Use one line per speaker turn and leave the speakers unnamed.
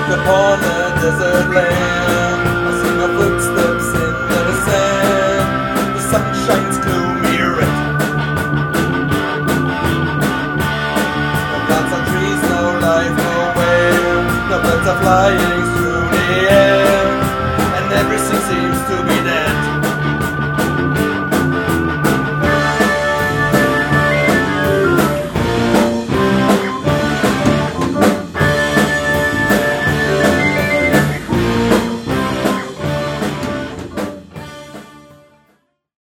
upon a desert land. I see my footsteps in the sand. The sun shines gloomy red. No plants and trees, no life, nowhere. No birds are flying through the air, and everything seems to be dead.